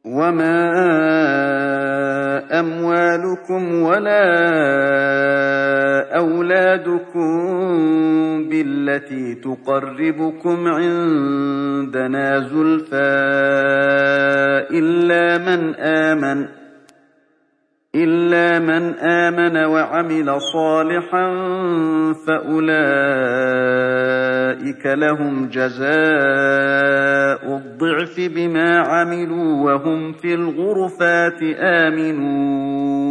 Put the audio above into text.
وما أموالكم ولا أولادكم بالتي تقربكم عندنا زلفى إلا من آمن وعمل صالحا فأولئك لهم جزاء الضعف بما عملوا وهم في الغرفات آمنون